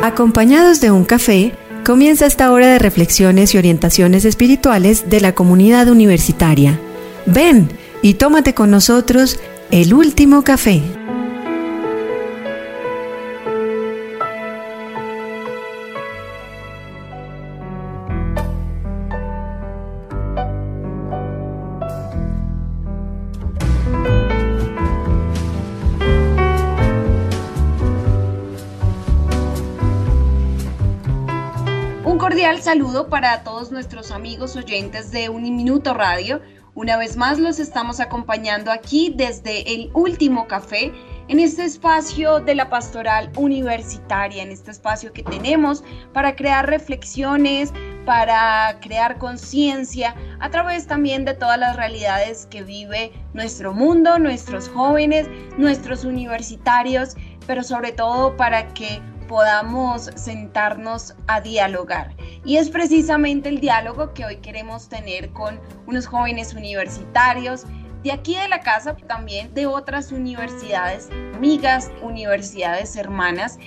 Acompañados de un café, comienza esta hora de reflexiones y orientaciones espirituales de la comunidad universitaria. Ven y tómate con nosotros el último café. Un cordial saludo para todos nuestros amigos oyentes de Uniminuto Radio. Una vez más los estamos acompañando aquí desde el último café, en este espacio de la pastoral universitaria, en este espacio que tenemos para crear reflexiones, para crear conciencia a través también de todas las realidades que vive nuestro mundo, nuestros jóvenes, nuestros universitarios, pero sobre todo para que podamos sentarnos a dialogar. Y es precisamente el diálogo que hoy queremos tener con unos jóvenes universitarios de aquí de la casa, también de otras universidades amigas, universidades hermanas.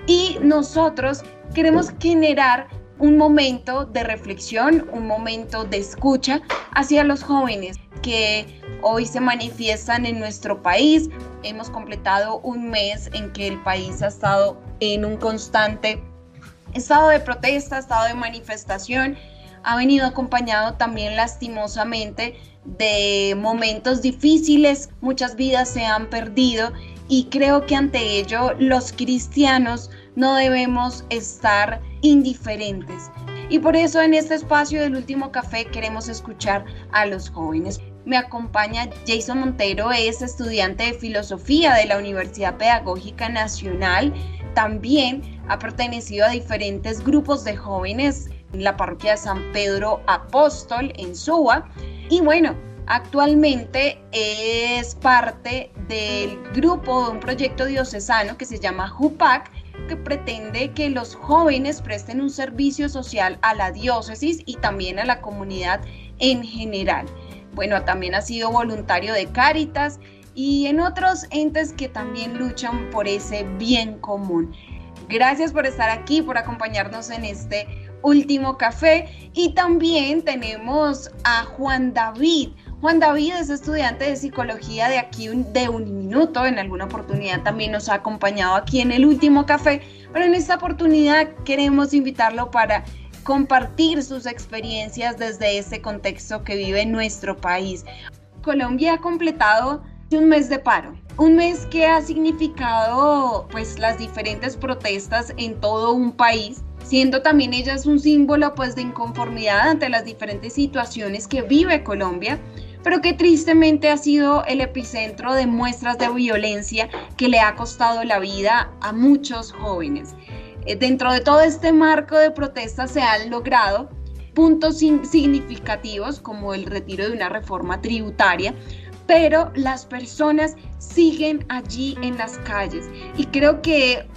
Y nosotros queremos generar un momento de reflexión, un momento de escucha hacia los jóvenes que hoy se manifiestan en nuestro país. Hemos completado un mes en que el país ha estado en un constante estado de protesta, estado de manifestación. Ha venido acompañado también lastimosamente de momentos difíciles, muchas vidas se han perdido y creo que ante ello los cristianos no debemos estar indiferentes. Y por eso en este espacio del último café queremos escuchar a los jóvenes. Me acompaña Jason Montero, es estudiante de filosofía de la Universidad Pedagógica Nacional. También ha pertenecido a diferentes grupos de jóvenes en la parroquia de San Pedro Apóstol en Suba. Y bueno, actualmente es parte del grupo de un proyecto diocesano que se llama JUPAC, que pretende que los jóvenes presten un servicio social a la diócesis y también a la comunidad en general. Bueno, también ha sido voluntario de Cáritas y en otros entes que también luchan por ese bien común. Gracias por estar aquí, por acompañarnos en este último café. Y también tenemos a Juan David. Juan David es estudiante de psicología de aquí de Uniminuto. En alguna oportunidad también nos ha acompañado aquí en el último café, pero en esta oportunidad queremos invitarlo para compartir sus experiencias desde este contexto que vive nuestro país. Colombia ha completado un mes de paro, un mes que ha significado pues las diferentes protestas en todo un país, siendo también ellas un símbolo pues de inconformidad ante las diferentes situaciones que vive Colombia, pero que tristemente ha sido el epicentro de muestras de violencia que le ha costado la vida a muchos jóvenes. Dentro de todo este marco de protestas se han logrado puntos significativos como el retiro de una reforma tributaria, pero las personas siguen allí en las calles y creo que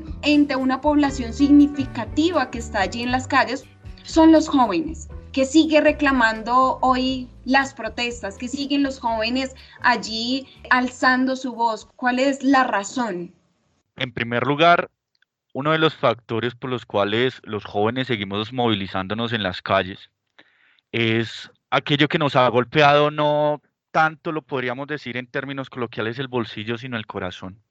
una población significativa que está allí en las calles son los jóvenes, que sigue reclamando hoy las protestas, que siguen los jóvenes allí alzando su voz. ¿Cuál es la razón? En primer lugar, uno de los factores por los cuales los jóvenes seguimos movilizándonos en las calles es aquello que nos ha golpeado, no tanto lo podríamos decir en términos coloquiales el bolsillo, sino el corazón.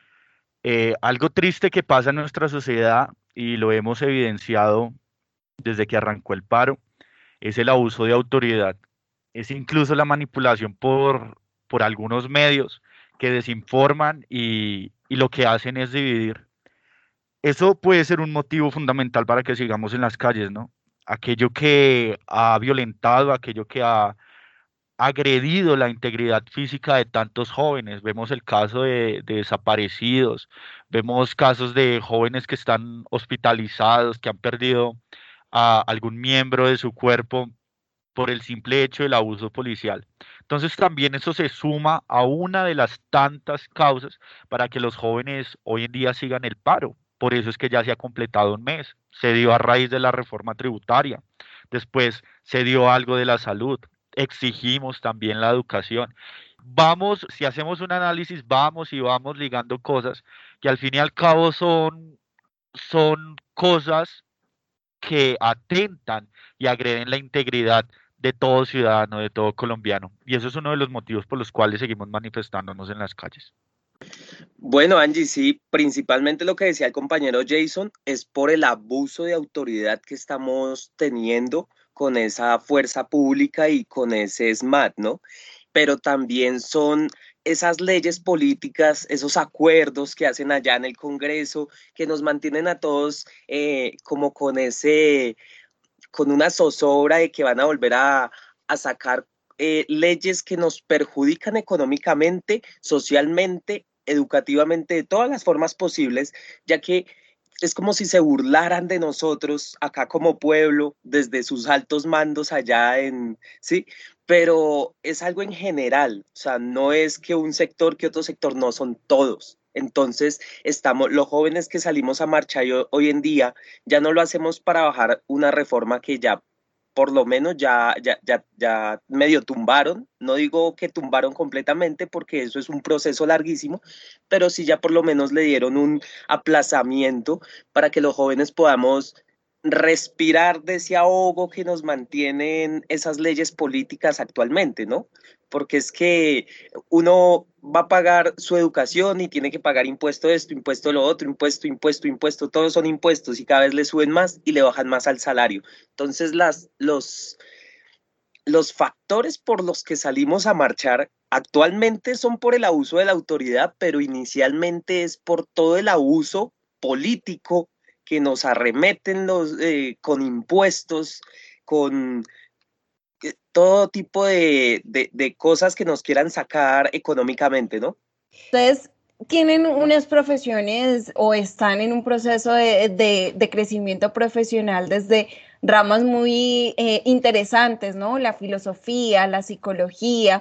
Algo triste que pasa en nuestra sociedad y lo hemos evidenciado desde que arrancó el paro es el abuso de autoridad, es incluso la manipulación por algunos medios que desinforman y lo que hacen es dividir. Eso puede ser un motivo fundamental para que sigamos en las calles, ¿no? Aquello que ha violentado, aquello que ha agredido la integridad física de tantos jóvenes. Vemos el caso de desaparecidos, vemos casos de jóvenes que están hospitalizados, que han perdido a algún miembro de su cuerpo por el simple hecho del abuso policial. Entonces también eso se suma a una de las tantas causas para que los jóvenes hoy en día sigan el paro. Por eso es que ya se ha completado un mes. Se dio a raíz de la reforma tributaria. Después se dio algo de la salud. Exigimos también la educación. Vamos, si hacemos un análisis, vamos y vamos ligando cosas que al fin y al cabo son cosas que atentan y agreden la integridad de todo ciudadano, de todo colombiano. Y eso es uno de los motivos por los cuales seguimos manifestándonos en las calles. Bueno, Angie, sí, principalmente lo que decía el compañero Jason es por el abuso de autoridad que estamos teniendo con esa fuerza pública y con ese SMAT, ¿no? Pero también son esas leyes políticas, esos acuerdos que hacen allá en el Congreso, que nos mantienen a todos como con una zozobra de que van a volver a sacar leyes que nos perjudican económicamente, socialmente, educativamente, de todas las formas posibles, ya que es como si se burlaran de nosotros acá como pueblo, desde sus altos mandos allá sí, pero es algo en general, o sea, no es que un sector, que otro sector, no, son todos. Entonces, los jóvenes que salimos a marchar hoy en día, ya no lo hacemos para bajar una reforma que ya por lo menos ya medio tumbaron. No digo que tumbaron completamente porque eso es un proceso larguísimo, pero sí ya por lo menos le dieron un aplazamiento para que los jóvenes podamos respirar de ese ahogo que nos mantienen esas leyes políticas actualmente, ¿no? Porque es que uno va a pagar su educación y tiene que pagar impuesto esto, impuesto lo otro, impuesto, todos son impuestos y cada vez le suben más y le bajan más al salario. Entonces los factores por los que salimos a marchar actualmente son por el abuso de la autoridad, pero inicialmente es por todo el abuso político que nos arremeten con impuestos, con todo tipo de cosas que nos quieran sacar económicamente, ¿no? Ustedes tienen unas profesiones o están en un proceso de crecimiento profesional desde ramas muy interesantes, ¿no? La filosofía, la psicología,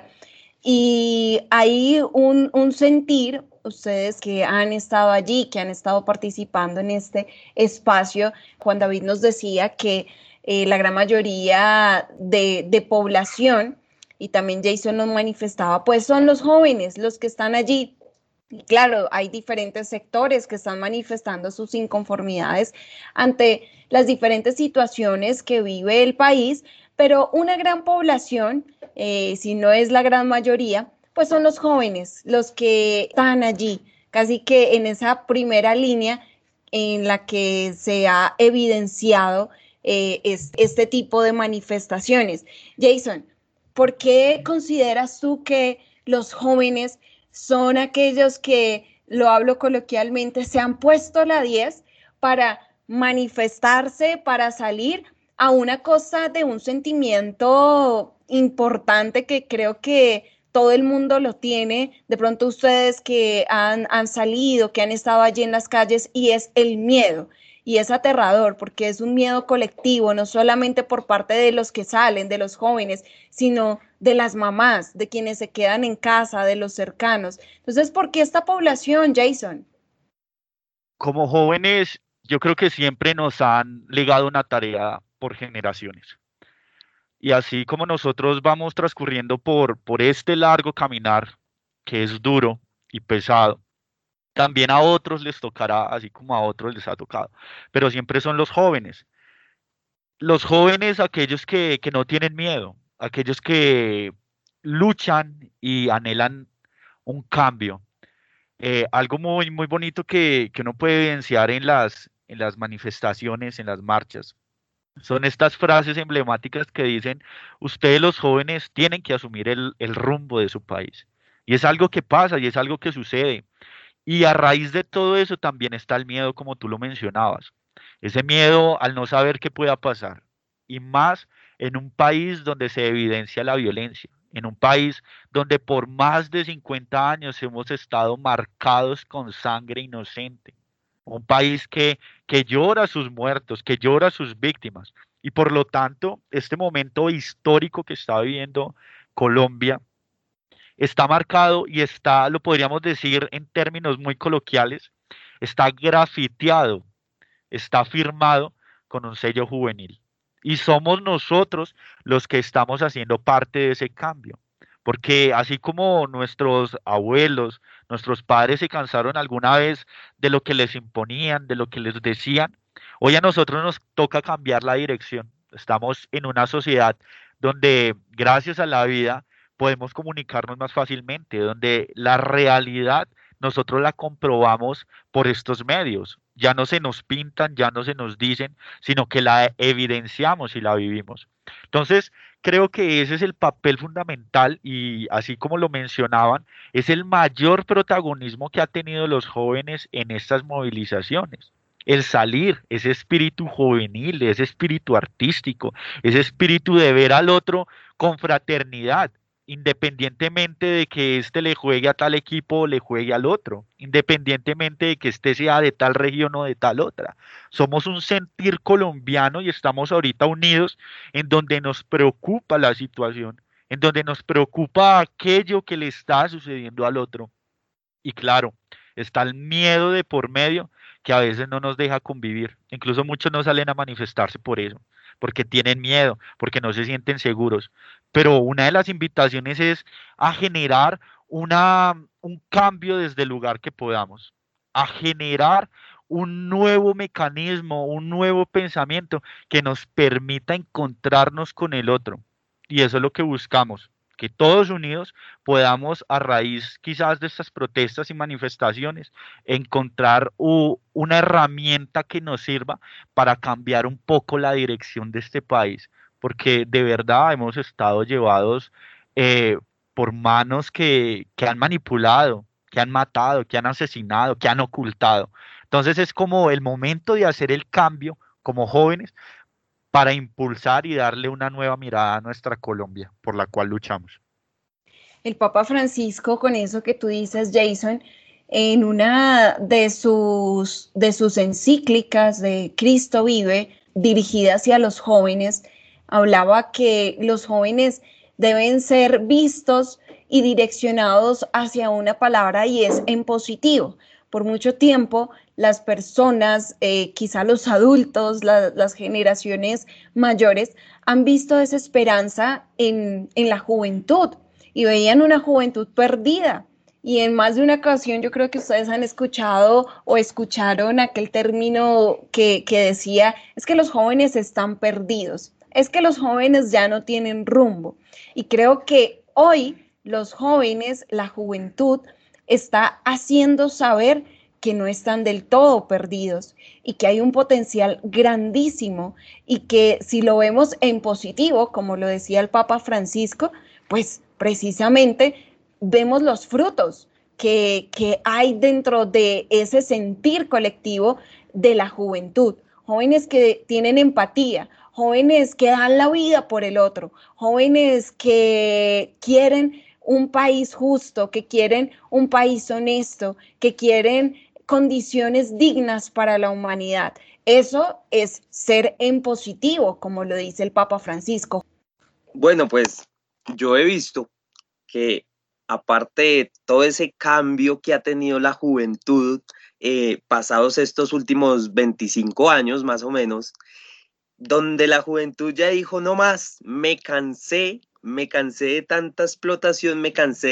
y hay un sentir, ustedes que han estado allí, que han estado participando en este espacio. Juan David nos decía que la gran mayoría de población, y también Jason nos manifestaba, pues son los jóvenes los que están allí. Y claro, hay diferentes sectores que están manifestando sus inconformidades ante las diferentes situaciones que vive el país, pero una gran población, si no es la gran mayoría, pues son los jóvenes los que están allí, casi que en esa primera línea en la que se ha evidenciado este tipo de manifestaciones. Jason, ¿por qué consideras tú que los jóvenes son aquellos que, lo hablo coloquialmente, se han puesto la 10 para manifestarse, para salir a una cosa de un sentimiento importante que creo que todo el mundo lo tiene? De pronto ustedes que han salido, que han estado allí en las calles, y es el miedo. Y es aterrador porque es un miedo colectivo, no solamente por parte de los que salen, de los jóvenes, sino de las mamás, de quienes se quedan en casa, de los cercanos. Entonces, ¿por qué esta población, Jason? Como jóvenes, yo creo que siempre nos han legado una tarea por generaciones. Y así como nosotros vamos transcurriendo por este largo caminar, que es duro y pesado, también a otros les tocará, así como a otros les ha tocado. Pero siempre son los jóvenes aquellos que no tienen miedo, aquellos que luchan y anhelan un cambio. Algo muy, muy bonito que uno puede evidenciar en las manifestaciones, en las marchas, son estas frases emblemáticas que dicen, ustedes los jóvenes tienen que asumir el rumbo de su país. Y es algo que pasa y es algo que sucede. Y a raíz de todo eso también está el miedo, como tú lo mencionabas. Ese miedo al no saber qué pueda pasar. Y más en un país donde se evidencia la violencia. En un país donde por más de 50 años hemos estado marcados con sangre inocente. Un país que llora a sus muertos, que llora a sus víctimas. Y por lo tanto, este momento histórico que está viviendo Colombia está marcado y está, lo podríamos decir en términos muy coloquiales, está grafiteado, está firmado con un sello juvenil. Y somos nosotros los que estamos haciendo parte de ese cambio. porque así como nuestros abuelos, nuestros padres se cansaron alguna vez de lo que les imponían, de lo que les decían, hoy a nosotros nos toca cambiar la dirección. Estamos en una sociedad donde gracias a la vida podemos comunicarnos más fácilmente, donde la realidad nosotros la comprobamos por estos medios. Ya no se nos pintan, ya no se nos dicen, sino que la evidenciamos y la vivimos. Entonces, creo que ese es el papel fundamental y así como lo mencionaban, es el mayor protagonismo que ha tenido los jóvenes en estas movilizaciones. El salir, ese espíritu juvenil, ese espíritu artístico, ese espíritu de ver al otro con fraternidad, independientemente de que éste le juegue a tal equipo o le juegue al otro, independientemente de que éste sea de tal región o de tal otra. Somos un sentir colombiano y estamos ahorita unidos en donde nos preocupa la situación, en donde nos preocupa aquello que le está sucediendo al otro. Y claro, está el miedo de por medio que a veces no nos deja convivir. Incluso muchos no salen a manifestarse por eso, porque tienen miedo, porque no se sienten seguros. Pero una de las invitaciones es a generar un cambio desde el lugar que podamos, a generar un nuevo mecanismo, un nuevo pensamiento que nos permita encontrarnos con el otro. Y eso es lo que buscamos, que todos unidos podamos, a raíz quizás de estas protestas y manifestaciones, encontrar una herramienta que nos sirva para cambiar un poco la dirección de este país, porque de verdad hemos estado llevados eh, por manos que han manipulado, que han matado, que han asesinado, que han ocultado. Entonces es como el momento de hacer el cambio como jóvenes para impulsar y darle una nueva mirada a nuestra Colombia, por la cual luchamos. El Papa Francisco, con eso que tú dices, Jason, en una de sus encíclicas de Cristo Vive, dirigida hacia los jóvenes, hablaba que los jóvenes deben ser vistos y direccionados hacia una palabra y es en positivo. Por mucho tiempo, las personas, quizá los adultos, las generaciones mayores, han visto desesperanza en la juventud y veían una juventud perdida. Y en más de una ocasión yo creo que ustedes han escuchado o escucharon aquel término que decía, es que los jóvenes están perdidos, es que los jóvenes ya no tienen rumbo. Y creo que hoy los jóvenes, la juventud, está haciendo saber que no están del todo perdidos y que hay un potencial grandísimo y que si lo vemos en positivo, como lo decía el Papa Francisco, pues precisamente vemos los frutos que hay dentro de ese sentir colectivo de la juventud. Jóvenes que tienen empatía, jóvenes que dan la vida por el otro, jóvenes que quieren un país justo, que quieren un país honesto, que quieren condiciones dignas para la humanidad. Eso es ser en positivo, como lo dice el Papa Francisco. Bueno, pues yo he visto que aparte de todo ese cambio que ha tenido la juventud, pasados estos últimos 25 años más o menos, donde la juventud ya dijo, no más, me cansé de tanta explotación, me cansé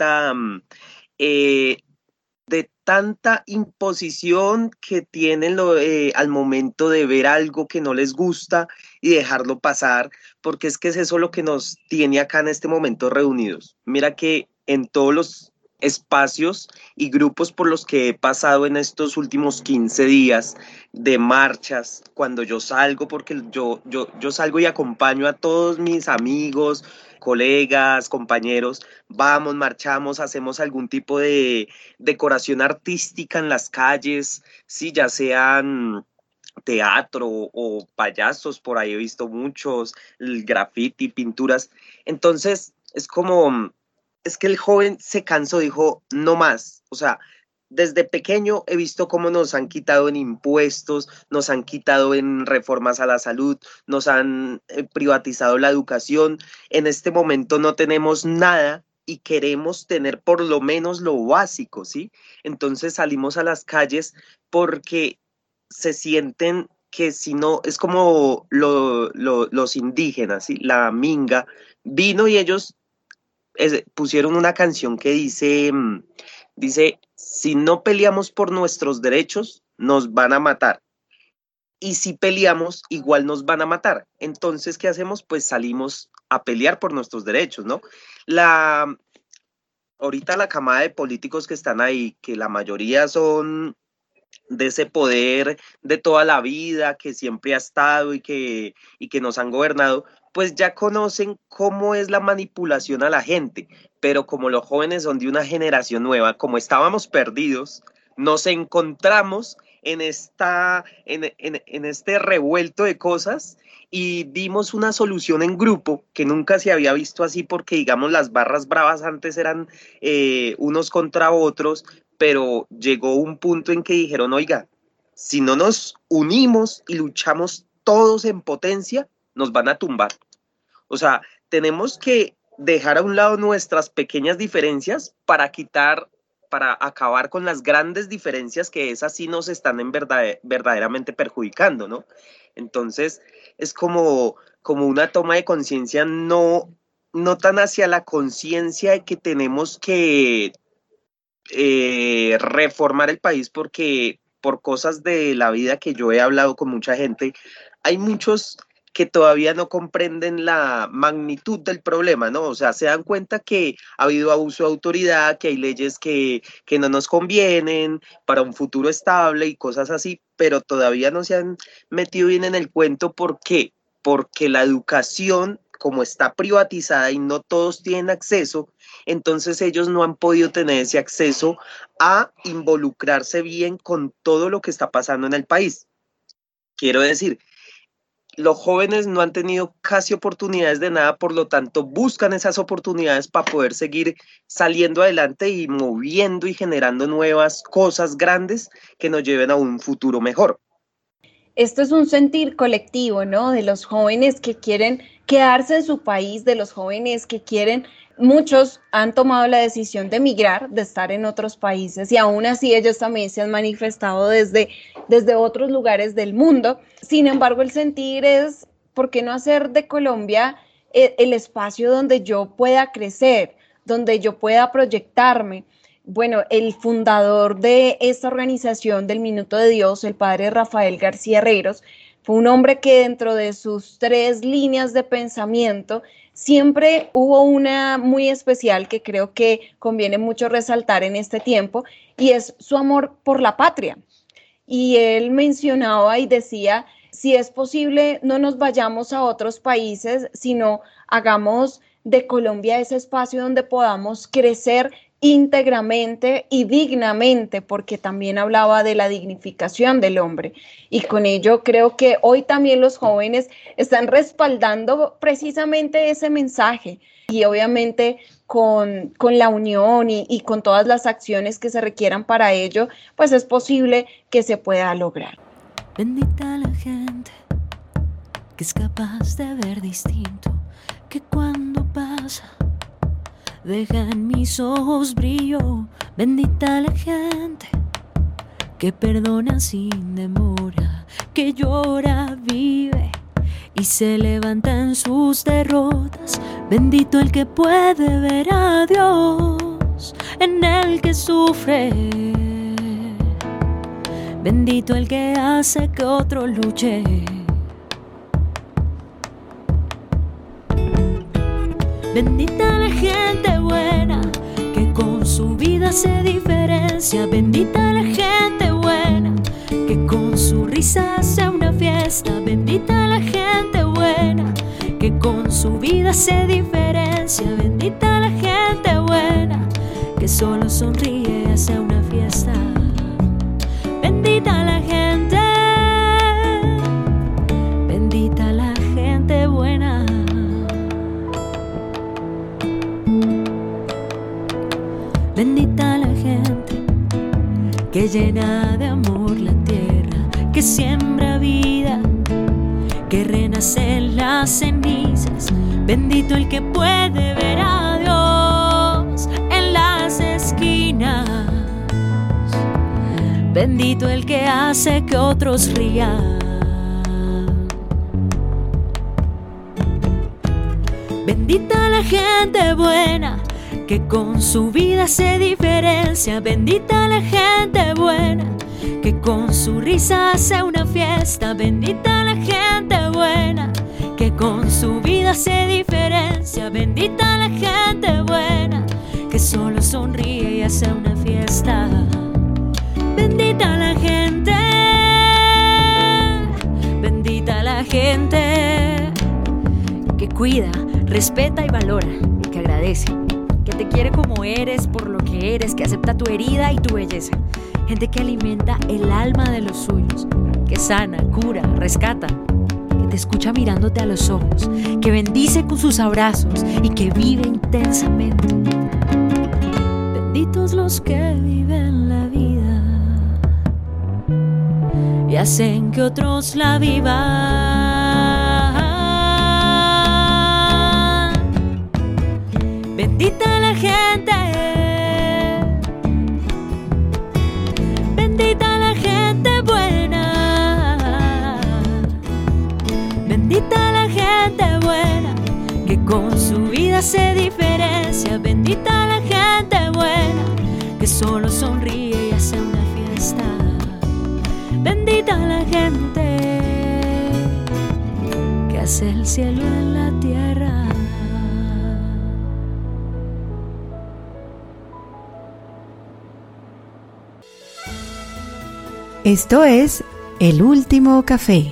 eh, de tanta imposición que tienen al momento de ver algo que no les gusta y dejarlo pasar, porque es que es eso lo que nos tiene acá en este momento reunidos. Mira que en todos los espacios y grupos por los que he pasado en estos últimos 15 días de marchas, cuando yo salgo, porque yo salgo y acompaño a todos mis amigos, colegas, compañeros, vamos, marchamos, hacemos algún tipo de decoración artística en las calles, sí, ya sean teatro o payasos, por ahí he visto muchos, el graffiti, pinturas. Entonces, es que el joven se cansó, dijo, no más. O sea, desde pequeño he visto cómo nos han quitado en impuestos, nos han quitado en reformas a la salud, nos han privatizado la educación. En este momento no tenemos nada y queremos tener por lo menos lo básico, ¿sí? Entonces salimos a las calles porque se sienten que si no, es como los indígenas, ¿sí? La minga vino y ellos pusieron una canción que dice, si no peleamos por nuestros derechos, nos van a matar. Y si peleamos, igual nos van a matar. Entonces, ¿qué hacemos? Pues salimos a pelear por nuestros derechos, ¿no? Ahorita la camada de políticos que están ahí, que la mayoría son de ese poder de toda la vida, que siempre ha estado y que nos han gobernado, pues ya conocen cómo es la manipulación a la gente, pero como los jóvenes son de una generación nueva, como estábamos perdidos, nos encontramos en este revuelto de cosas y dimos una solución en grupo que nunca se había visto así, porque digamos las barras bravas antes eran unos contra otros, pero llegó un punto en que dijeron, oiga, si no nos unimos y luchamos todos en potencia, nos van a tumbar. O sea, tenemos que dejar a un lado nuestras pequeñas diferencias para acabar con las grandes diferencias, que esas sí nos están verdaderamente perjudicando, ¿no? Entonces, es como una toma de conciencia, no tan hacia la conciencia de que tenemos que reformar el país, porque por cosas de la vida que yo he hablado con mucha gente, hay muchos que todavía no comprenden la magnitud del problema, ¿no? O sea, se dan cuenta que ha habido abuso de autoridad, que hay leyes que no nos convienen para un futuro estable y cosas así, pero todavía no se han metido bien en el cuento. ¿Por qué? Porque la educación, como está privatizada y no todos tienen acceso, entonces ellos no han podido tener ese acceso a involucrarse bien con todo lo que está pasando en el país. Quiero decir, los jóvenes no han tenido casi oportunidades de nada, por lo tanto buscan esas oportunidades para poder seguir saliendo adelante y moviendo y generando nuevas cosas grandes que nos lleven a un futuro mejor. Esto es un sentir colectivo, ¿no? De los jóvenes que quieren quedarse en su país, de los jóvenes que quieren. Muchos han tomado la decisión de emigrar, de estar en otros países, y aún así ellos también se han manifestado desde otros lugares del mundo. Sin embargo, el sentir es, ¿por qué no hacer de Colombia el espacio donde yo pueda crecer, donde yo pueda proyectarme? Bueno, el fundador de esta organización del Minuto de Dios, el padre Rafael García Herreros, fue un hombre que dentro de sus 3 líneas de pensamiento siempre hubo una muy especial que creo que conviene mucho resaltar en este tiempo, y es su amor por la patria. Y él mencionaba y decía, si es posible, no nos vayamos a otros países, sino hagamos de Colombia ese espacio donde podamos crecer íntegramente y dignamente, porque también hablaba de la dignificación del hombre. Y con ello creo que hoy también los jóvenes están respaldando precisamente ese mensaje, y obviamente con la unión y con todas las acciones que se requieran para ello, pues es posible que se pueda lograr. Bendita la gente que es capaz de ver distinto, que cuando pasa deja en mis ojos brillo. Bendita la gente que perdona sin demora, que llora, vive y se levanta en sus derrotas. Bendito el que puede ver a Dios en el que sufre. Bendito el que hace que otro luche. Bendita la gente buena que con su vida se diferencia. Bendita la gente buena que con su risa hace una fiesta. Bendita la gente buena que con su vida se diferencia. Bendita la gente buena que solo sonríe y hace una fiesta. Bendita la gente, bendita la gente buena. Bendita la gente que llena de amor la tierra, que siembra vida, que renace en las cenizas. Bendito el que puede ver a Dios en las esquinas. Bendito el que hace que otros rían. Bendita la gente buena que con su vida hace diferencia. Bendita la gente buena, que con su risa hace una fiesta. Bendita la gente buena, que con su vida hace diferencia. Bendita la gente buena, que solo sonríe y hace una fiesta. Bendita la gente, bendita la gente, que cuida, respeta y valora, que agradece, que te quiere como eres, por lo que eres, que acepta tu herida y tu belleza. Gente que alimenta el alma de los suyos, que sana, cura, rescata, que te escucha mirándote a los ojos, que bendice con sus abrazos y que vive intensamente. Benditos los que viven la vida y hacen que otros la vivan. Bendita la gente, bendita la gente buena, bendita la gente buena, que con su vida hace diferencia. Bendita la gente buena, que solo sonríe y hace una fiesta. Bendita la gente que hace el cielo en la tierra. Esto es El Último Café.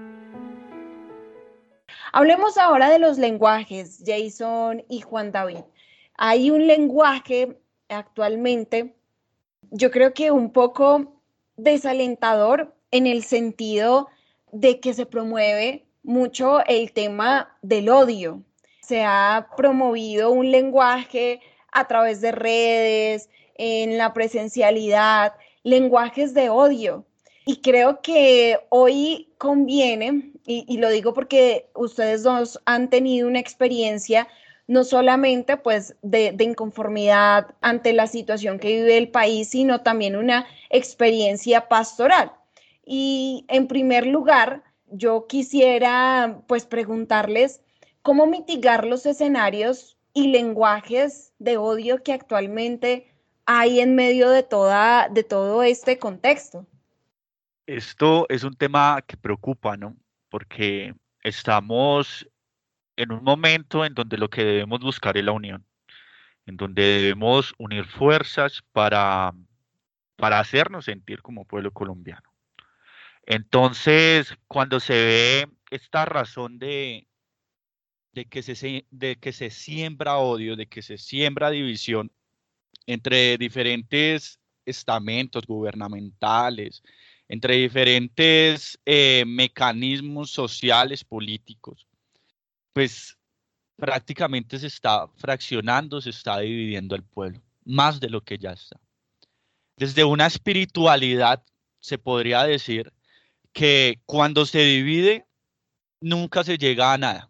Hablemos ahora de los lenguajes, Jason y Juan David. Hay un lenguaje actualmente, yo creo que un poco desalentador en el sentido de que se promueve mucho el tema del odio. Se ha promovido un lenguaje a través de redes, en la presencialidad, lenguajes de odio. Y creo que hoy conviene, y lo digo porque ustedes dos han tenido una experiencia no solamente pues de inconformidad ante la situación que vive el país, sino también una experiencia pastoral. Y en primer lugar, yo quisiera pues preguntarles cómo mitigar los escenarios y lenguajes de odio que actualmente hay en medio de todo este contexto. Esto es un tema que preocupa, ¿no? Porque estamos en un momento en donde lo que debemos buscar es la unión, en donde debemos unir fuerzas para hacernos sentir como pueblo colombiano. Entonces, cuando se ve esta razón de que se siembra odio, de que se siembra división entre diferentes estamentos gubernamentales, entre diferentes mecanismos sociales, políticos, pues prácticamente se está fraccionando, se está dividiendo el pueblo, más de lo que ya está. Desde una espiritualidad se podría decir que cuando se divide, nunca se llega a nada.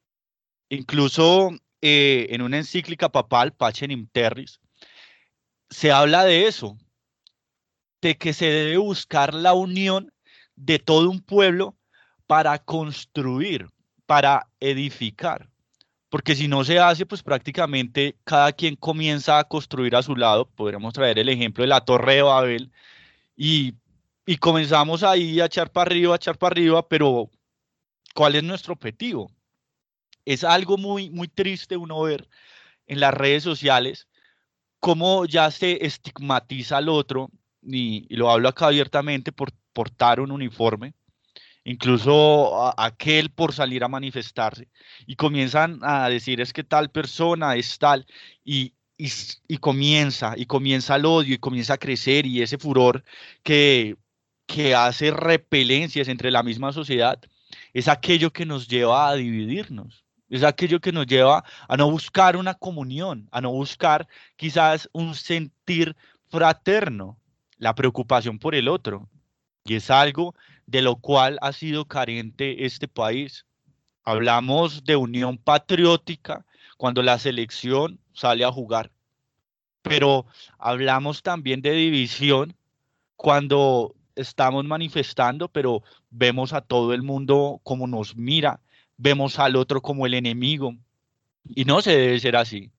Incluso en una encíclica papal, Pacem in Terris, se habla de eso, de que se debe buscar la unión de todo un pueblo para construir, para edificar. Porque si no se hace, pues prácticamente cada quien comienza a construir a su lado. Podríamos traer el ejemplo de la Torre de Babel y comenzamos ahí a echar para arriba, pero ¿cuál es nuestro objetivo? Es algo muy, muy triste uno ver en las redes sociales cómo ya se estigmatiza al otro, y lo hablo acá abiertamente, por portar un uniforme, incluso aquel por salir a manifestarse, y comienzan a decir es que tal persona es tal, y comienza el odio, y comienza a crecer, y ese furor que hace repelencias entre la misma sociedad, es aquello que nos lleva a dividirnos. Es aquello que nos lleva a no buscar una comunión, a no buscar quizás un sentir fraterno, la preocupación por el otro. Y es algo de lo cual ha sido carente este país. Hablamos de unión patriótica cuando la selección sale a jugar, pero hablamos también de división cuando estamos manifestando, pero vemos a todo el mundo como nos mira, vemos al otro como el enemigo, y no se debe ser así.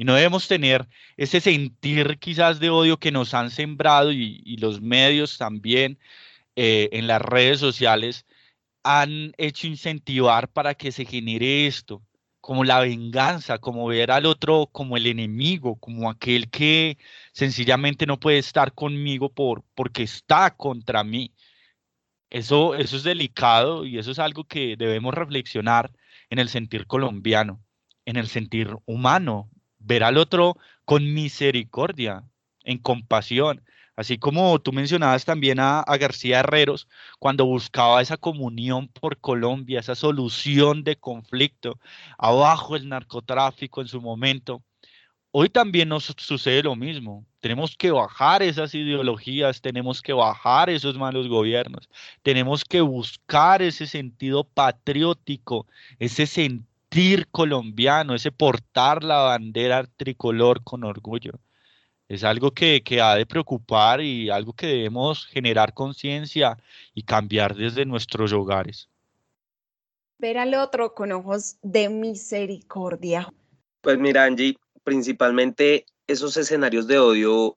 y no debemos tener ese sentir quizás de odio que nos han sembrado y los medios también en las redes sociales han hecho incentivar para que se genere esto, como la venganza, como ver al otro como el enemigo, como aquel que sencillamente no puede estar conmigo porque está contra mí. Eso es delicado y eso es algo que debemos reflexionar en el sentir colombiano, en el sentir humano, ver al otro con misericordia, en compasión. Así como tú mencionabas también a García Herreros, cuando buscaba esa comunión por Colombia, esa solución de conflicto, abajo el narcotráfico en su momento. Hoy también nos sucede lo mismo. Tenemos que bajar esas ideologías, tenemos que bajar esos malos gobiernos, tenemos que buscar ese sentido patriótico, ese sentir colombiano, ese portar la bandera tricolor con orgullo. Es algo que ha de preocupar y algo que debemos generar conciencia y cambiar desde nuestros hogares. Ver al otro con ojos de misericordia. Pues mira, Angie, principalmente esos escenarios de odio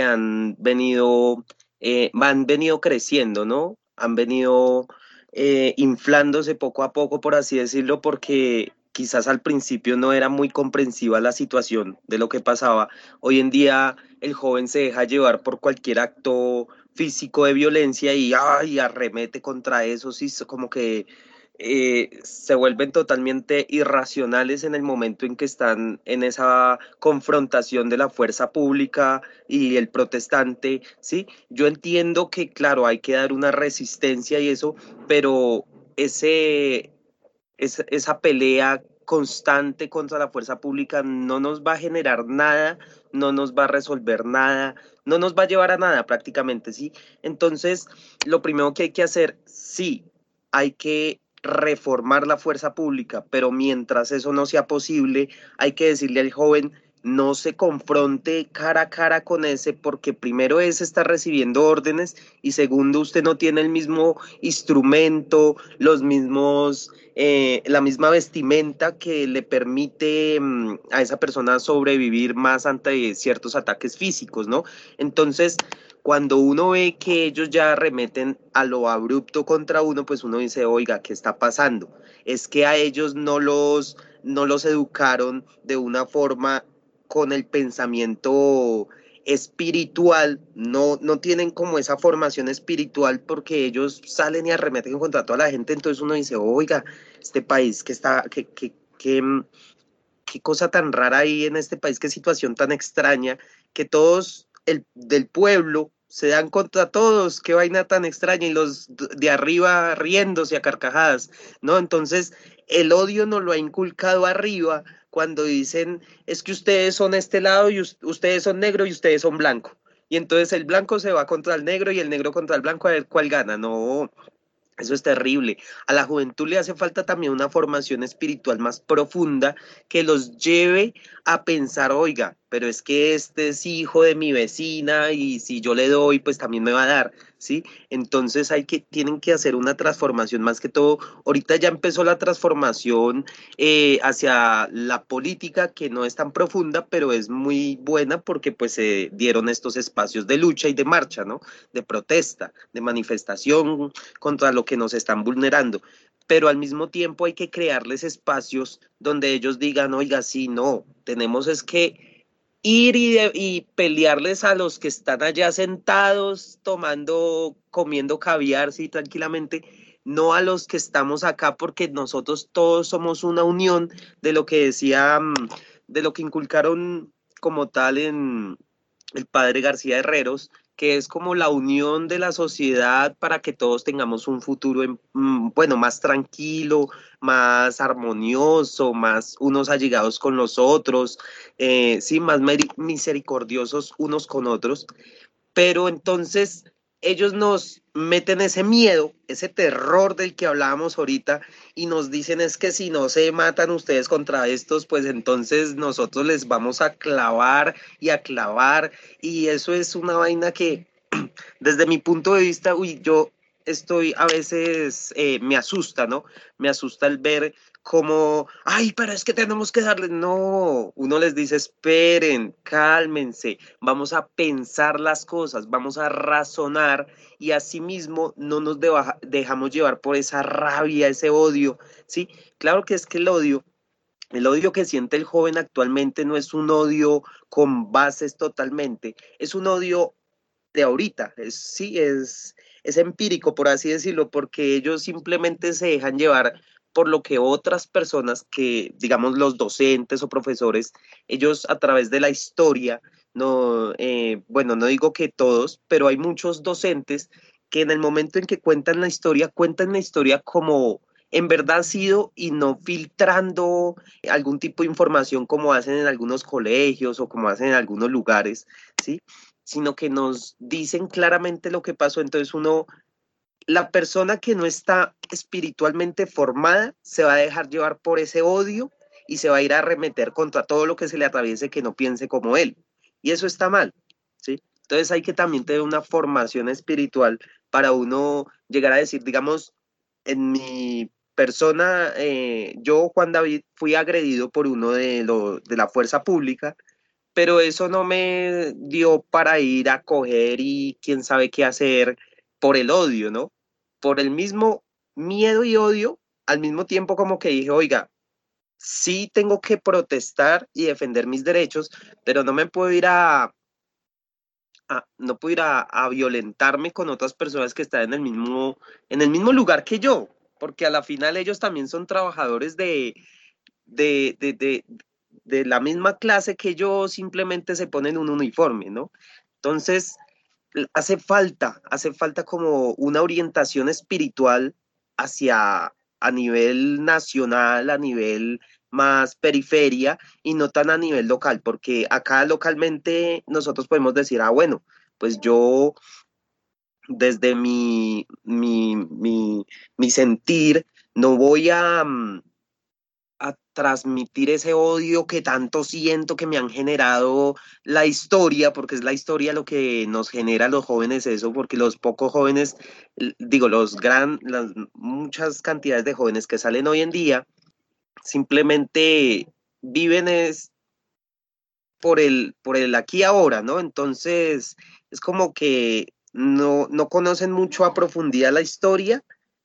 han venido creciendo, ¿no? Han venido inflándose poco a poco, por así decirlo, porque quizás al principio no era muy comprensiva la situación de lo que pasaba. Hoy en día el joven se deja llevar por cualquier acto físico de violencia y ay, arremete contra eso, sí, como que se vuelven totalmente irracionales en el momento en que están en esa confrontación de la fuerza pública y el protestante, ¿sí? Yo entiendo que, claro, hay que dar una resistencia y eso, pero esa pelea constante contra la fuerza pública no nos va a generar nada, no nos va a resolver nada, no nos va a llevar a nada prácticamente, ¿sí? Entonces, lo primero que hay que hacer, sí, hay que reformar la fuerza pública, pero mientras eso no sea posible, hay que decirle al joven, no se confronte cara a cara con ese, porque primero ese está recibiendo órdenes y segundo, usted no tiene el mismo instrumento, la misma vestimenta que le permite a esa persona sobrevivir más ante ciertos ataques físicos, ¿no? Entonces, cuando uno ve que ellos ya arremeten a lo abrupto contra uno, pues uno dice, oiga, ¿qué está pasando? Es que a ellos no los educaron de una forma con el pensamiento espiritual, no tienen como esa formación espiritual porque ellos salen y arremeten contra toda la gente, entonces uno dice, oiga, este país qué cosa tan rara hay en este país, qué situación tan extraña, que todos del pueblo se dan contra todos, qué vaina tan extraña, y los de arriba riéndose a carcajadas, ¿no? Entonces, el odio nos lo ha inculcado arriba cuando dicen, es que ustedes son este lado y ustedes son negro y ustedes son blanco. Y entonces el blanco se va contra el negro y el negro contra el blanco a ver cuál gana. No, eso es terrible. A la juventud le hace falta también una formación espiritual más profunda que los lleve a pensar, oiga, pero es que este es hijo de mi vecina y si yo le doy, pues también me va a dar, ¿sí? Entonces tienen que hacer una transformación más que todo. Ahorita ya empezó la transformación hacia la política que no es tan profunda, pero es muy buena porque pues se dieron estos espacios de lucha y de marcha, ¿no? De protesta, de manifestación contra lo que nos están vulnerando, pero al mismo tiempo hay que crearles espacios donde ellos digan, oiga, sí, no, tenemos es que ir y pelearles a los que están allá sentados, comiendo caviar, sí, tranquilamente, no a los que estamos acá, porque nosotros todos somos una unión de lo que de lo que inculcaron como tal en el padre García Herreros, que es como la unión de la sociedad para que todos tengamos un futuro, bueno, más tranquilo, más armonioso, más unos allegados con los otros, sí, más misericordiosos unos con otros. Pero entonces ellos nos meten ese miedo, ese terror del que hablábamos ahorita y nos dicen es que si no se matan ustedes contra estos, pues entonces nosotros les vamos a clavar y eso es una vaina que desde mi punto de vista, yo estoy a veces, me asusta, ¿no? Me asusta el ver como, ay, pero es que tenemos que darle, no, uno les dice, esperen, cálmense, vamos a pensar las cosas, vamos a razonar y asimismo no nos dejamos llevar por esa rabia, ese odio, ¿sí? Claro que es que el odio que siente el joven actualmente no es un odio con bases totalmente, es un odio de ahorita, es empírico, por así decirlo, porque ellos simplemente se dejan llevar por lo que otras personas que, digamos, los docentes o profesores, ellos a través de la historia, no, bueno, no digo que todos, pero hay muchos docentes que en el momento en que cuentan la historia como en verdad ha sido y no filtrando algún tipo de información como hacen en algunos colegios o como hacen en algunos lugares, ¿sí? Sino que nos dicen claramente lo que pasó. Entonces la persona que no está espiritualmente formada se va a dejar llevar por ese odio y se va a ir a arremeter contra todo lo que se le atraviese que no piense como él. Y eso está mal, ¿sí? Entonces hay que también tener una formación espiritual para uno llegar a decir, digamos, en mi persona, yo, Juan David, fui agredido por uno de la fuerza pública, pero eso no me dio para ir a coger y quién sabe qué hacer por el odio, ¿no? Por el mismo miedo y odio, al mismo tiempo como que dije, oiga, sí tengo que protestar y defender mis derechos, pero no me puedo ir no puedo ir a violentarme con otras personas que están en el mismo lugar que yo, porque a la final ellos también son trabajadores de, de, de, de la misma clase que yo, simplemente se ponen un uniforme, ¿no? Entonces, hace falta como una orientación espiritual hacia a nivel nacional, a nivel más periferia y no tan a nivel local, porque acá localmente nosotros podemos decir, bueno, pues yo desde mi sentir no voy a transmitir ese odio que tanto siento que me han generado la historia, porque es la historia lo que nos genera a los jóvenes eso, porque los pocos jóvenes, digo, las muchas cantidades de jóvenes que salen hoy en día, simplemente viven es por el aquí y ahora, ¿no? Entonces, es como que no conocen mucho a profundidad la historia,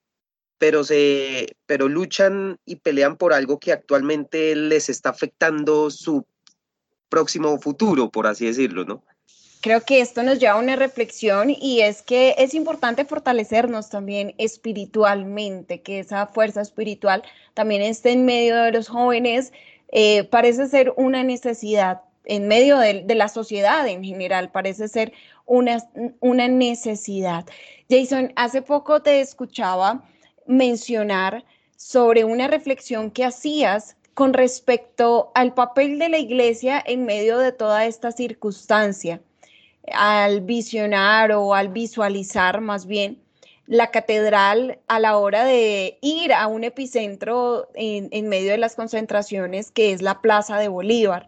pero luchan y pelean por algo que actualmente les está afectando su próximo futuro, por así decirlo, ¿no? Creo que esto nos lleva a una reflexión y es que es importante fortalecernos también espiritualmente, que esa fuerza espiritual también esté en medio de los jóvenes. Parece ser una necesidad en medio de la sociedad en general, parece ser una, una necesidad. Jason, hace poco te escuchaba mencionar sobre una reflexión que hacías con respecto al papel de la iglesia en medio de toda esta circunstancia al visionar o al visualizar más bien la catedral a la hora de ir a un epicentro en medio de las concentraciones que es la Plaza de Bolívar.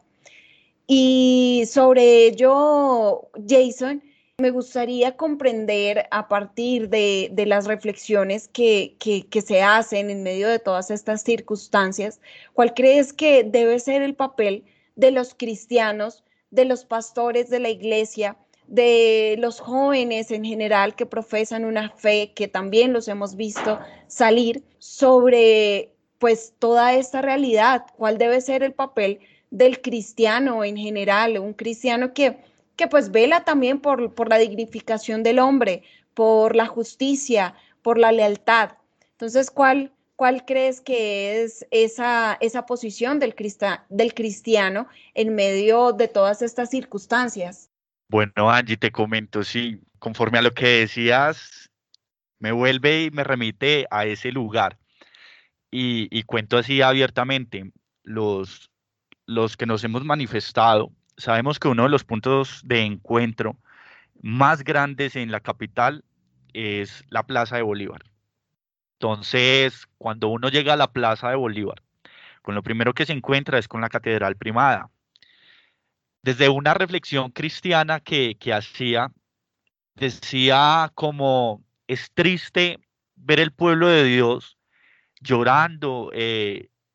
Y sobre ello, Jason, me gustaría comprender a partir de las reflexiones que se hacen en medio de todas estas circunstancias, ¿cuál crees que debe ser el papel de los cristianos, de los pastores de la iglesia, de los jóvenes en general que profesan una fe, que también los hemos visto salir sobre pues toda esta realidad? ¿Cuál debe ser el papel del cristiano en general, un cristiano que pues vela también por la dignificación del hombre, por la justicia, por la lealtad? Entonces, ¿cuál crees que es esa posición del cristiano en medio de todas estas circunstancias? Bueno, Angie, te comento, sí, conforme a lo que decías, me vuelve y me remite a ese lugar. Y cuento así abiertamente, los, los que nos hemos manifestado, sabemos que uno de los puntos de encuentro más grandes en la capital es la Plaza de Bolívar. Entonces, cuando uno llega a la Plaza de Bolívar, con lo primero que se encuentra es con la Catedral Primada. Desde una reflexión cristiana que hacía, decía como es triste ver el pueblo de Dios llorando,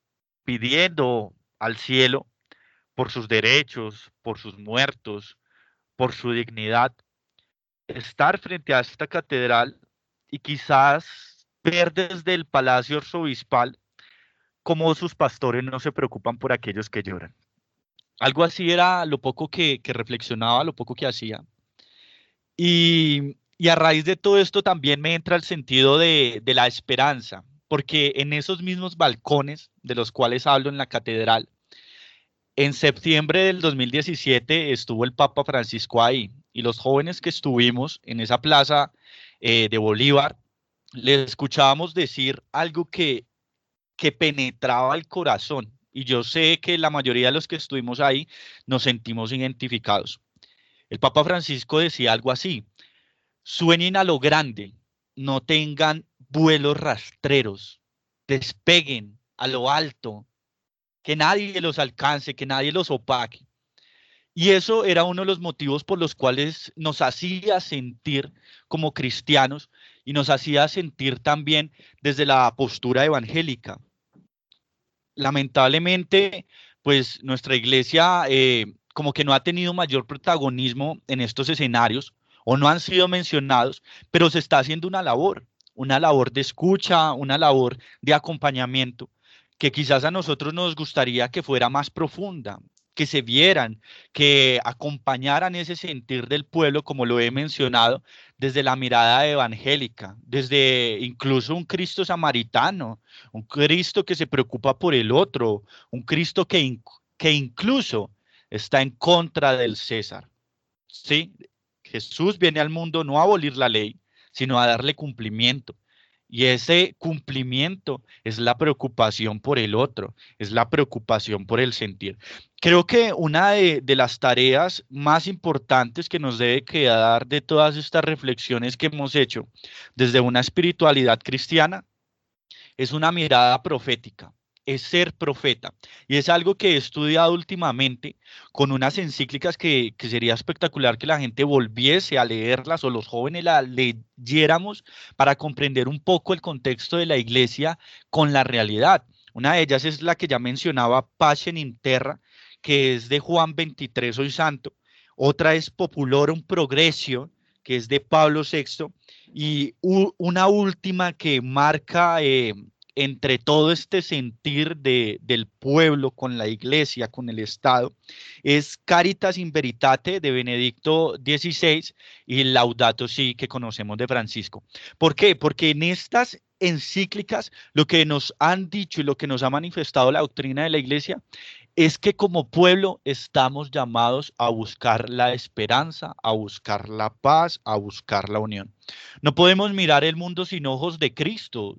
pidiendo al cielo por sus derechos, por sus muertos, por su dignidad, estar frente a esta catedral y quizás ver desde el palacio arzobispal cómo sus pastores no se preocupan por aquellos que lloran. Algo así era lo poco que reflexionaba, lo poco que hacía. Y a raíz de todo esto también me entra el sentido de la esperanza, porque en esos mismos balcones de los cuales hablo en la catedral, en septiembre del 2017 estuvo el Papa Francisco ahí, y los jóvenes que estuvimos en esa plaza de Bolívar, le escuchábamos decir algo que penetraba el corazón, y yo sé que la mayoría de los que estuvimos ahí nos sentimos identificados. El Papa Francisco decía algo así: sueñen a lo grande, no tengan vuelos rastreros, despeguen a lo alto, que nadie los alcance, que nadie los opaque. Y eso era uno de los motivos por los cuales nos hacía sentir como cristianos y nos hacía sentir también desde la postura evangélica. Lamentablemente, pues nuestra iglesia como que no ha tenido mayor protagonismo en estos escenarios o no han sido mencionados, pero se está haciendo una labor de escucha, una labor de acompañamiento que quizás a nosotros nos gustaría que fuera más profunda, que se vieran, que acompañaran ese sentir del pueblo, como lo he mencionado, desde la mirada evangélica, desde incluso un Cristo samaritano, un Cristo que se preocupa por el otro, un Cristo que incluso está en contra del César. ¿Sí? Jesús viene al mundo no a abolir la ley, sino a darle cumplimiento. Y ese cumplimiento es la preocupación por el otro, es la preocupación por el sentir. Creo que una de las tareas más importantes que nos debe quedar de todas estas reflexiones que hemos hecho desde una espiritualidad cristiana es una mirada profética, es ser profeta. Y es algo que he estudiado últimamente con unas encíclicas que sería espectacular que la gente volviese a leerlas o los jóvenes las leyéramos para comprender un poco el contexto de la iglesia con la realidad. Una de ellas es la que ya mencionaba, Pacem in Terra, que es de Juan 23, hoy santo. Otra es Populorum Progressio, que es de Pablo VI. Y una última que marca entre todo este sentir del pueblo con la iglesia, con el Estado, es Caritas in Veritate de Benedicto XVI y Laudato Si, que conocemos de Francisco. ¿Por qué? Porque en estas encíclicas lo que nos han dicho y lo que nos ha manifestado la doctrina de la iglesia es que como pueblo estamos llamados a buscar la esperanza, a buscar la paz, a buscar la unión. No podemos mirar el mundo sin ojos de Cristo,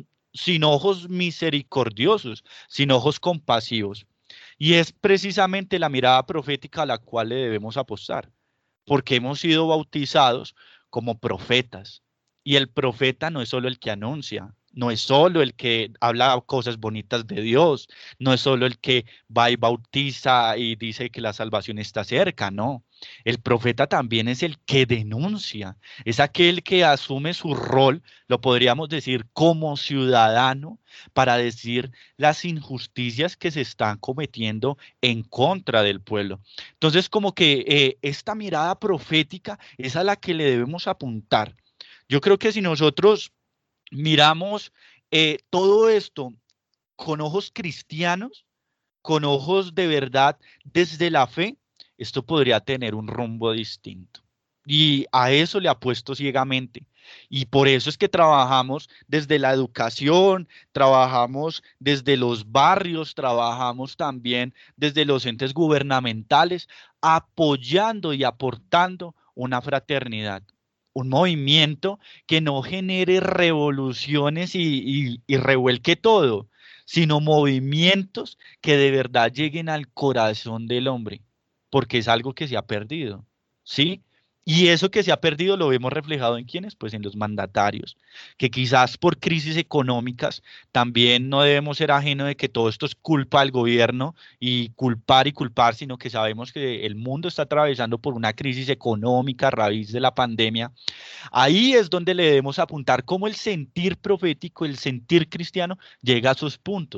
sin ojos misericordiosos, sin ojos compasivos. Y es precisamente la mirada profética a la cual le debemos apostar, porque hemos sido bautizados como profetas. Y el profeta no es solo el que anuncia, no es solo el que habla cosas bonitas de Dios, no es solo el que va y bautiza y dice que la salvación está cerca, no. El profeta también es el que denuncia, es aquel que asume su rol, lo podríamos decir como ciudadano, para decir las injusticias que se están cometiendo en contra del pueblo. Entonces, como que esta mirada profética es a la que le debemos apuntar. Yo creo que si nosotros miramos todo esto con ojos cristianos, con ojos de verdad desde la fe, esto podría tener un rumbo distinto. Y a eso le apuesto ciegamente. Y por eso es que trabajamos desde la educación, trabajamos desde los barrios, trabajamos también desde los entes gubernamentales, apoyando y aportando una fraternidad, un movimiento que no genere revoluciones y revuelque todo, sino movimientos que de verdad lleguen al corazón del hombre, porque es algo que se ha perdido, ¿sí? Y eso que se ha perdido lo vemos reflejado en quiénes, pues en los mandatarios, que quizás por crisis económicas también no debemos ser ajenos de que todo esto es culpa del gobierno y culpar, sino que sabemos que el mundo está atravesando por una crisis económica a raíz de la pandemia. Ahí es donde le debemos apuntar cómo el sentir profético, el sentir cristiano llega a sus puntos,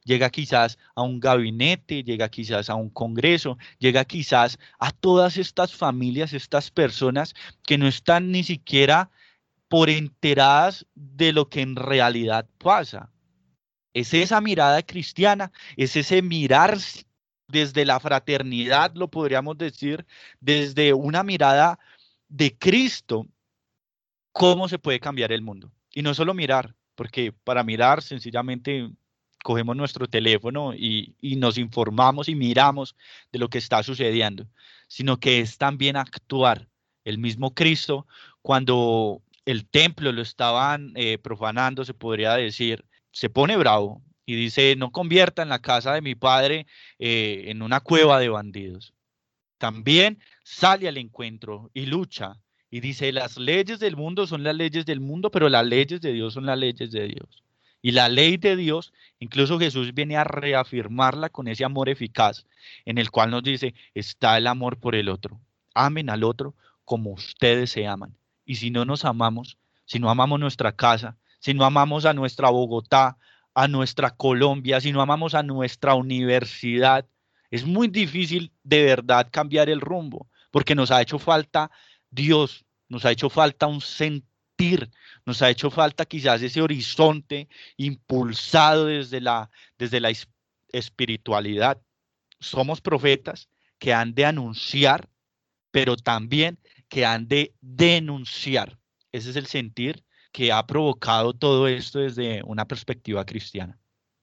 llega quizás a un gabinete, llega quizás a un congreso, llega quizás a todas estas familias, estas personas que no están ni siquiera por enteradas de lo que en realidad pasa. Es esa mirada cristiana, es ese mirar desde la fraternidad, lo podríamos decir, desde una mirada de Cristo, cómo se puede cambiar el mundo. Y no solo mirar, porque para mirar sencillamente cogemos nuestro teléfono y nos informamos y miramos de lo que está sucediendo, sino que es también actuar. El mismo Cristo, cuando el templo lo estaban profanando, se podría decir, se pone bravo y dice, no conviertan la casa de mi padre en una cueva de bandidos. También sale al encuentro y lucha y dice, las leyes del mundo son las leyes del mundo, pero las leyes de Dios son las leyes de Dios. Y la ley de Dios, incluso Jesús viene a reafirmarla con ese amor eficaz, en el cual nos dice, está el amor por el otro. Amen al otro como ustedes se aman. Y si no nos amamos, si no amamos nuestra casa, si no amamos a nuestra Bogotá, a nuestra Colombia, si no amamos a nuestra universidad, es muy difícil de verdad cambiar el rumbo, porque nos ha hecho falta Dios, nos ha hecho falta un sentir, nos ha hecho falta quizás ese horizonte impulsado desde la espiritualidad. Somos profetas que han de anunciar, pero también que han de denunciar. Ese es el sentir que ha provocado todo esto desde una perspectiva cristiana.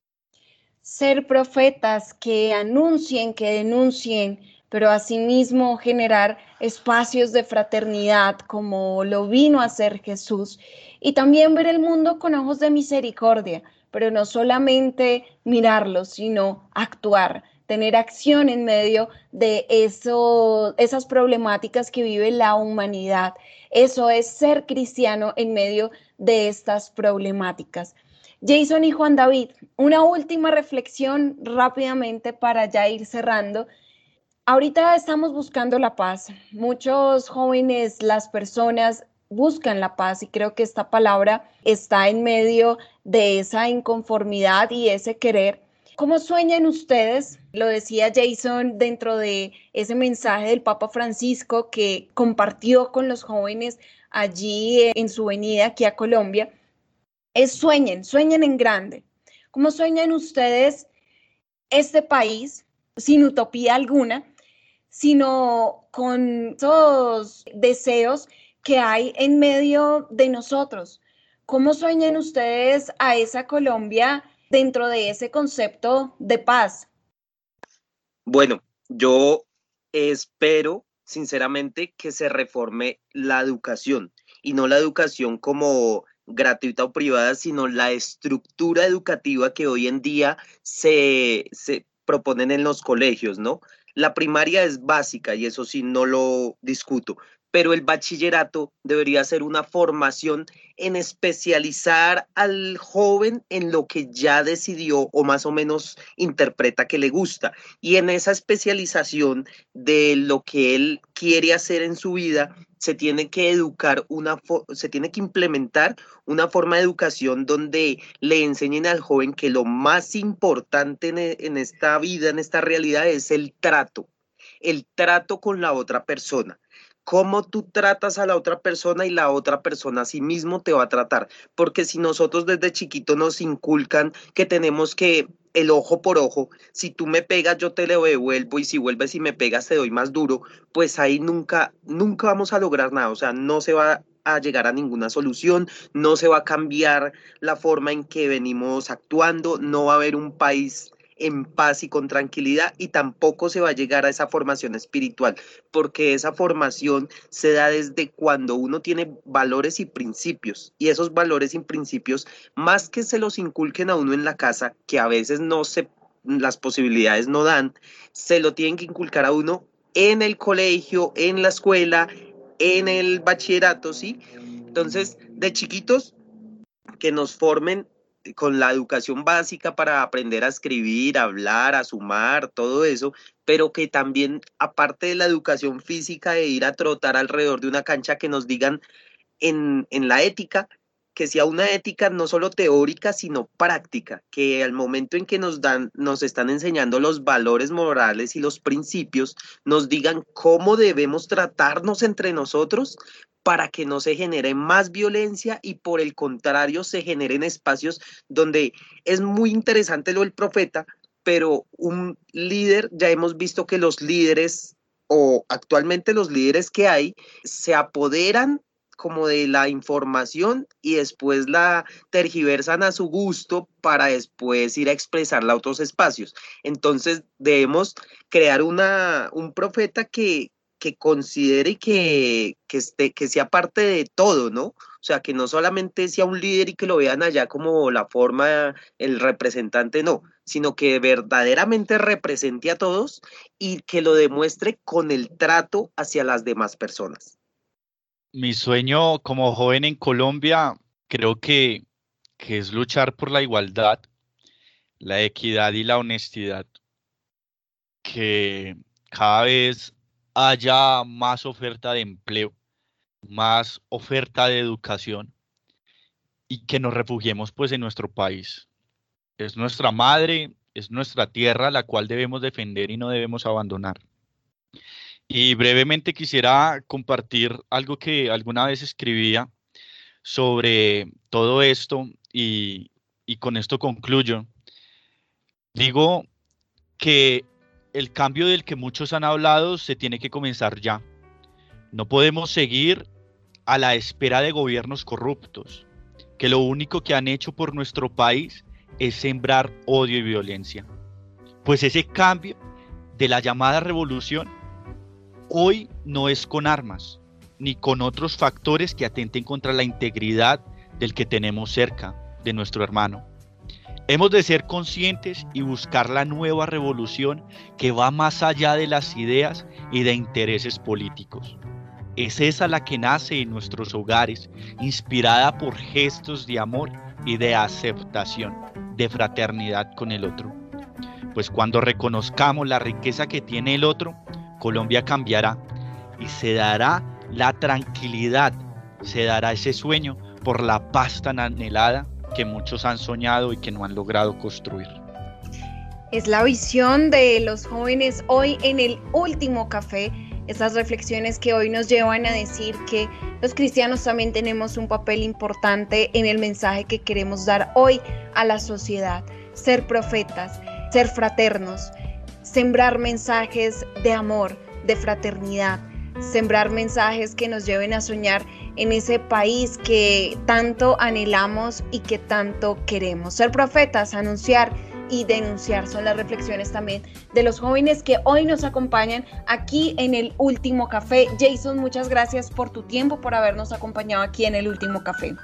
Ser profetas que anuncien, que denuncien, pero asimismo generar espacios de fraternidad como lo vino a hacer Jesús, y también ver el mundo con ojos de misericordia, pero no solamente mirarlo, sino actuar, tener acción en medio de esas problemáticas que vive la humanidad. Eso es ser cristiano en medio de estas problemáticas. Jason y Juan David, una última reflexión rápidamente para ya ir cerrando. Ahorita estamos buscando la paz. Muchos jóvenes, las personas buscan la paz y creo que esta palabra está en medio de esa inconformidad y ese querer. ¿Cómo sueñan ustedes? Lo decía Jason dentro de ese mensaje del Papa Francisco que compartió con los jóvenes allí en su venida aquí a Colombia. Sueñen en grande. ¿Cómo sueñan ustedes este país sin utopía alguna, sino con esos deseos que hay en medio de nosotros? ¿Cómo sueñan ustedes a esa Colombia dentro de ese concepto de paz? Bueno, yo espero sinceramente que se reforme la educación y no la educación como gratuita o privada, sino la estructura educativa que hoy en día se proponen en los colegios, ¿no? La primaria es básica y eso sí no lo discuto, pero el bachillerato debería ser una formación en especializar al joven en lo que ya decidió o más o menos interpreta que le gusta. Y en esa especialización de lo que él quiere hacer en su vida, se tiene que educar, se tiene que implementar una forma de educación donde le enseñen al joven que lo más importante en esta vida, en esta realidad, es el trato con la otra persona. Cómo tú tratas a la otra persona y la otra persona a sí mismo te va a tratar. Porque si nosotros desde chiquito nos inculcan que tenemos que el ojo por ojo, si tú me pegas yo te lo devuelvo y si vuelves y me pegas te doy más duro, pues ahí nunca vamos a lograr nada. O sea, no se va a llegar a ninguna solución, no se va a cambiar la forma en que venimos actuando, no va a haber un país en paz y con tranquilidad y tampoco se va a llegar a esa formación espiritual, porque esa formación se da desde cuando uno tiene valores y principios y esos valores y principios, más que se los inculquen a uno en la casa, que a veces las posibilidades no dan, se lo tienen que inculcar a uno en el colegio, en la escuela, en el bachillerato, ¿sí? Entonces, de chiquitos, que nos formen con la educación básica para aprender a escribir, a hablar, a sumar, todo eso, pero que también, aparte de la educación física de ir a trotar alrededor de una cancha, que nos digan en la ética sea una ética no solo teórica, sino práctica, que al momento en que nos están enseñando los valores morales y los principios, nos digan cómo debemos tratarnos entre nosotros para que no se genere más violencia y por el contrario se generen espacios donde es muy interesante lo del profeta, pero un líder, ya hemos visto que los líderes o actualmente los líderes que hay se apoderan como de la información y después la tergiversan a su gusto para después ir a expresarla a otros espacios. Entonces debemos crear un profeta que considere y que sea parte de todo, ¿no? O sea, que no solamente sea un líder y que lo vean allá como la forma, el representante, no, sino que verdaderamente represente a todos y que lo demuestre con el trato hacia las demás personas. Mi sueño como joven en Colombia creo que es luchar por la igualdad, la equidad y la honestidad. Que cada vez haya más oferta de empleo, más oferta de educación y que nos refugiemos pues en nuestro país. Es nuestra madre, es nuestra tierra la cual debemos defender y no debemos abandonar. Y brevemente quisiera compartir algo que alguna vez escribía sobre todo esto y con esto concluyo. Digo que el cambio del que muchos han hablado se tiene que comenzar ya. No podemos seguir a la espera de gobiernos corruptos, que lo único que han hecho por nuestro país es sembrar odio y violencia. Pues ese cambio de la llamada revolución hoy no es con armas, ni con otros factores que atenten contra la integridad del que tenemos cerca, de nuestro hermano. Hemos de ser conscientes y buscar la nueva revolución que va más allá de las ideas y de intereses políticos. Es esa la que nace en nuestros hogares, inspirada por gestos de amor y de aceptación, de fraternidad con el otro. Pues cuando reconozcamos la riqueza que tiene el otro, Colombia cambiará y se dará la tranquilidad, se dará ese sueño por la paz tan anhelada que muchos han soñado y que no han logrado construir. Es la visión de los jóvenes hoy en el último café, esas reflexiones que hoy nos llevan a decir que los cristianos también tenemos un papel importante en el mensaje que queremos dar hoy a la sociedad, ser profetas, ser fraternos, sembrar mensajes de amor, de fraternidad, sembrar mensajes que nos lleven a soñar en ese país que tanto anhelamos y que tanto queremos. Ser profetas, anunciar y denunciar son las reflexiones también de los jóvenes que hoy nos acompañan aquí en el último café. Jason, muchas gracias por tu tiempo, por habernos acompañado aquí en el último café.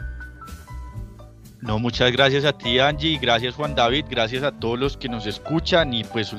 No, muchas gracias a ti, Angie, gracias Juan David, gracias a todos los que nos escuchan y pues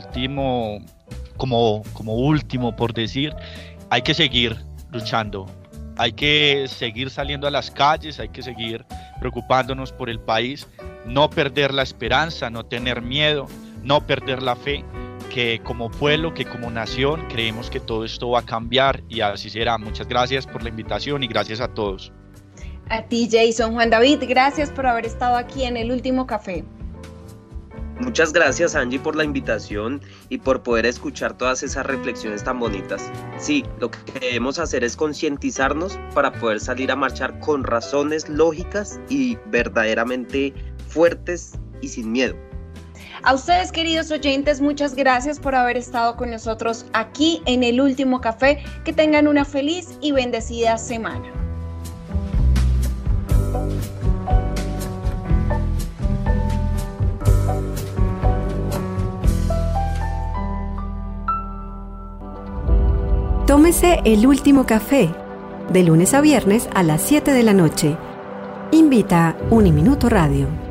como último por decir, hay que seguir luchando, hay que seguir saliendo a las calles, hay que seguir preocupándonos por el país, no perder la esperanza, no tener miedo, no perder la fe, que como pueblo, que como nación creemos que todo esto va a cambiar y así será. Muchas gracias por la invitación y gracias a todos. A ti, Jason. Juan David, gracias por haber estado aquí en el último café. Muchas gracias, Angie, por la invitación y por poder escuchar todas esas reflexiones tan bonitas. Sí, lo que debemos hacer es concientizarnos para poder salir a marchar con razones lógicas y verdaderamente fuertes y sin miedo. A ustedes, queridos oyentes, muchas gracias por haber estado con nosotros aquí en el último café. Que tengan una feliz y bendecida semana. Tómese el último café, de lunes a viernes a las 7 de la noche. Invita Uniminuto Radio.